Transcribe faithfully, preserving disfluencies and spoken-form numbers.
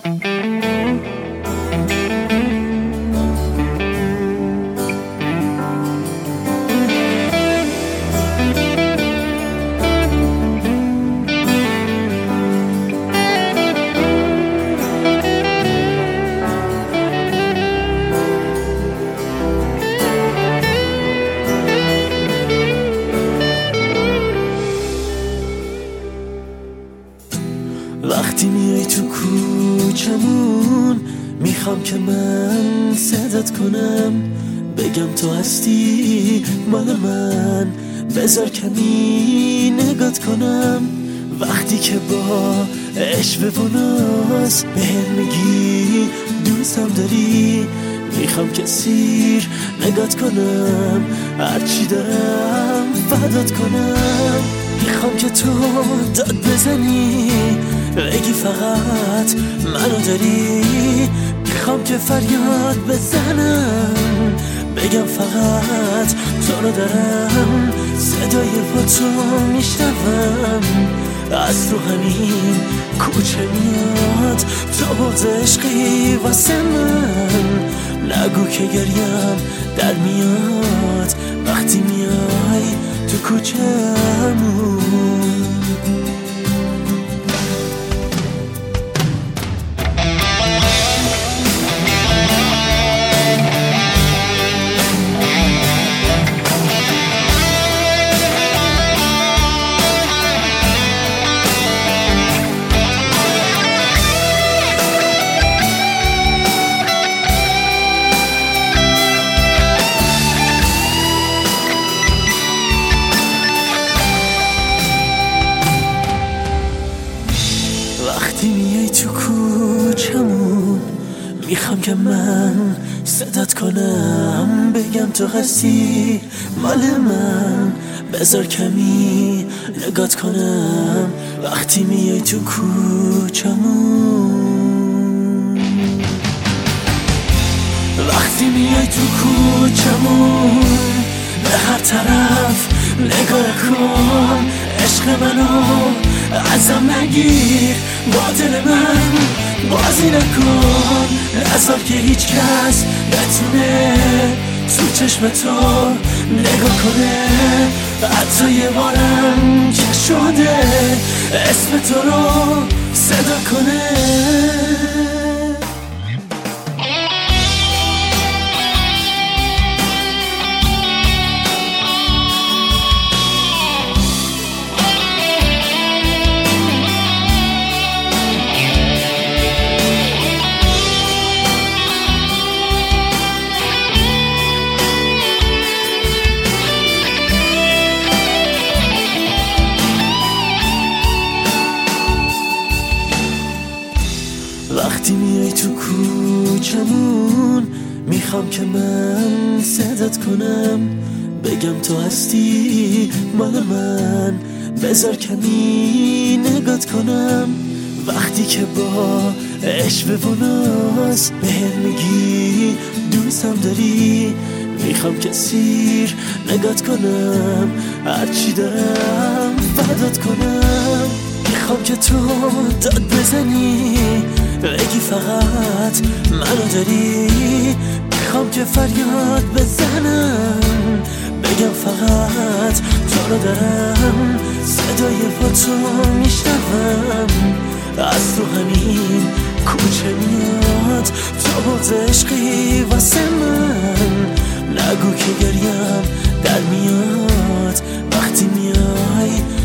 وقتی میای تو کوچمون میخوام که من صدات کنم، بگم تو هستی مال من، بذار کمی نگات کنم. وقتی که با عشق و ناز بهم میگی دوستم داری، میخوام که سیر نگات کنم، هرچی دارم فدات کنم. میخوام که تو داد بزنی، بگی فقط منو داری، میخوام که فریاد بزنم، بگم فقط تو رو دارم. صدای پاتو میشنوم از رو همین کوچه میاد، تو بغض عشقی واسه من، نگو که گریم در میاد وقتی میای تو کوچه‌مون. وقتی میای تو کوچمون میخوام که من صدات کنم، بگم تو هستی مال من، بذار کمی نگات کنم. وقتی میای تو کوچمون، وقتی میای تو کوچمون، به هر طرف نگاه کن، عشق منو ازم نگیر، با دل من بازی نکن، نذار که هیچ کس بتونه تو چشم تو نگاه کنه. حتی یه بارم که شده اسم تو رو صدا کنه. وقتی میای تو کوچمون میخوام که من صدات کنم، بگم تو هستی مال من، بذار کمی نگات کنم. وقتی که با عشق و ناز بهم میگی دوستم داری، میخوام که سیر نگات کنم، هرچی دارم فدات کنم. میخوام که تو داد بزنی، بگی فقط منو داری، میخوام که فریاد بزنم، بگم فقط تو رو دارم. صدای پاتو میشنوم از تو همین کوچه میاد، تو بغض عشقی واسه من، نگو که گریم در میاد وقتی میای